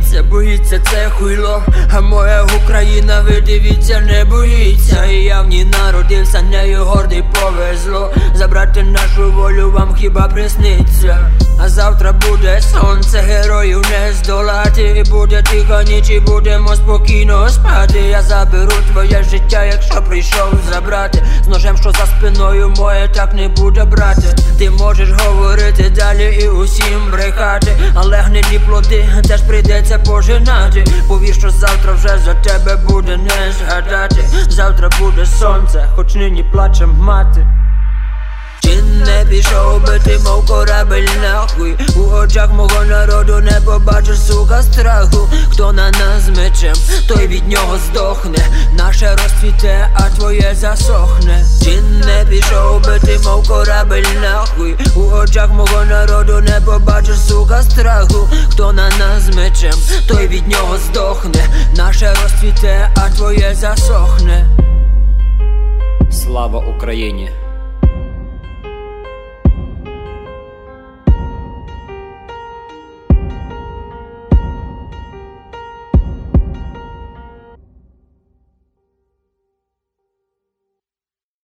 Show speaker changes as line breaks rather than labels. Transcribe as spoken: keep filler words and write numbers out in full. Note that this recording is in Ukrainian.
боїться, боїться це хуйло. А моя Україна, ви дивіться, не боїться. І я в ній народився, нею гордий повезло. Забрати нашу волю вам хіба присниться. А завтра буде сонце, героїв не здолати. І буде тиха ніч, і будемо спокійно спати. Я заберу твоє життя, якщо прийшов забрати. З ножем, що за спиною моє, так не буде, брате. Ти можеш говорити далі і усім брехати, але гнилі плоди теж прийдеться пожинати. Повір, що завтра вже за тебе буде не згадати. Завтра буде сонце, хоч нині плаче мати. Чи не пішов би ти, мов корабель нахуй? У очах мого народу не побачиш, сука, страху. Хто на нас мечем, той від нього здохне. Наше розцвіте, а твоє засохне. Чи не пішов би ти, мов корабель нахуй? У очах мого народу не побачиш, сука, страху. Хто на нас мечем, той від нього здохне. Наше розцвіте, а твоє засохне.
Слава Україні!